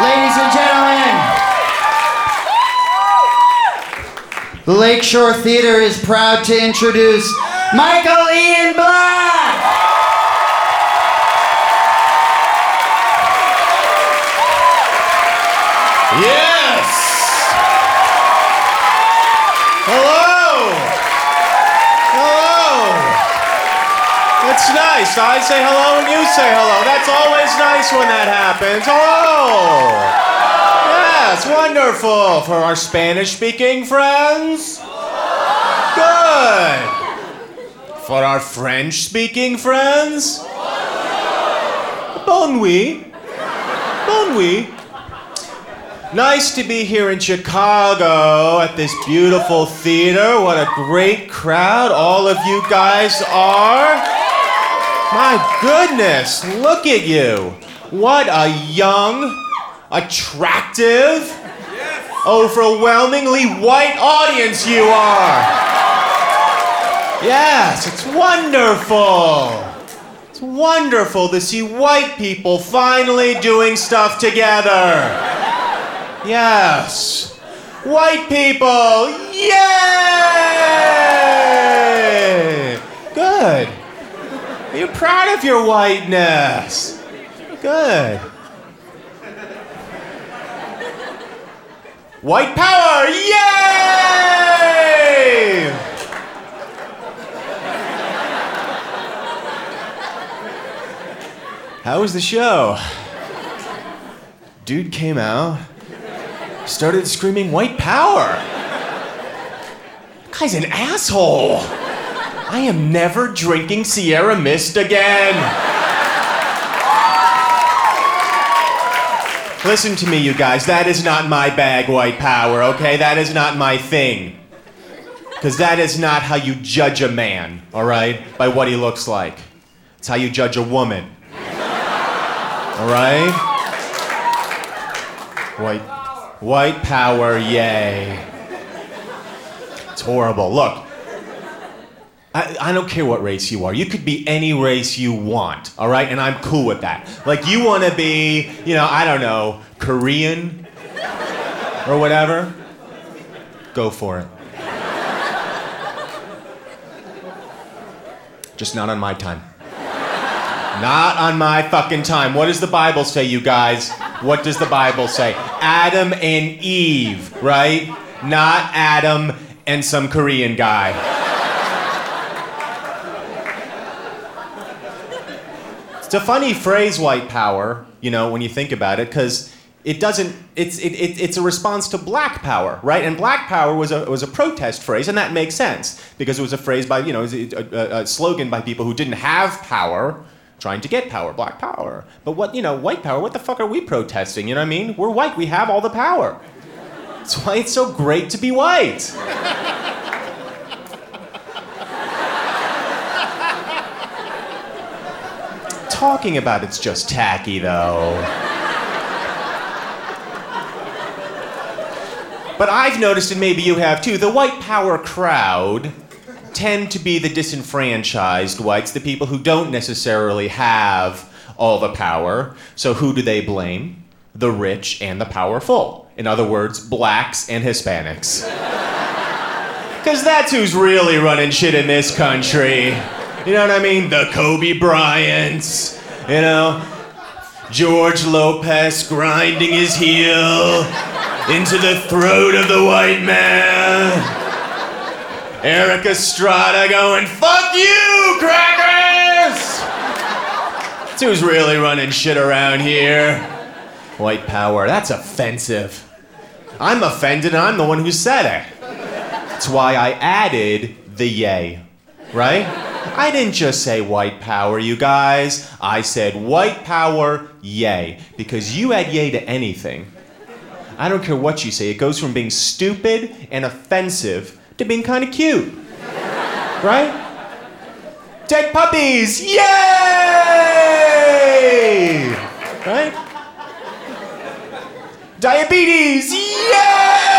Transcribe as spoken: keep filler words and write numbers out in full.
Ladies and gentlemen, the Lakeshore Theater is proud to introduce Michael Ian Black! Yes! Hello! Hello! It's nice. I say hello and you say hello. That's always nice when that happens. Hello! Yes, wonderful. For our Spanish-speaking friends? Good. For our French-speaking friends? Bon nuit. Bon nuit. Nice to be here in Chicago at this beautiful theater. What a great crowd all of you guys are. My goodness, look at you. What a young, attractive, overwhelmingly white audience you are. Yes, it's wonderful. It's wonderful to see white people finally doing stuff together. Yes. White people, yay! Good. You're proud of your whiteness. Good. White power, yay! How was the show? Dude came out, started screaming white power. That guy's an asshole. I am never drinking Sierra Mist again. Listen to me, you guys. That is not my bag, white power, okay? That is not my thing. Because that is not how you judge a man, all right? By what he looks like. It's how you judge a woman. All right? White, white power, yay. It's horrible. Look, I, I don't care what race you are. You could be any race you want, all right? And I'm cool with that. Like, you want to be, you know, I don't know, Korean or whatever? Go for it. Just not on my time. Not on my fucking time. What does the Bible say, you guys? What does the Bible say? Adam and Eve, right? Not Adam and some Korean guy. It's a funny phrase, white power, you know, when you think about it, because it doesn't, it's, it, it, it's a response to black power, right? And black power was a, was a protest phrase, and that makes sense, because it was a phrase by, you know, a, a, a slogan by people who didn't have power, trying to get power, black power. But what, you know, white power, what the fuck are we protesting, you know what I mean? We're white, we have all the power. That's why it's so great to be white. Talking about it's just tacky, though. But I've noticed, and maybe you have too, the white power crowd tend to be the disenfranchised whites, the people who don't necessarily have all the power. So who do they blame? The rich and the powerful. In other words, blacks and Hispanics. Because that's who's really running shit in this country. You know what I mean? The Kobe Bryants, you know? George Lopez grinding his heel into the throat of the white man. Eric Estrada going, fuck you, crackers! That's who's really running shit around here. White power, that's offensive. I'm offended and I'm the one who said it. That's why I added the yay, right? I didn't just say white power, you guys. I said white power, yay. Because you add yay to anything. I don't care what you say. It goes from being stupid and offensive to being kind of cute. Right? Dead puppies, yay! Right? Diabetes, yay!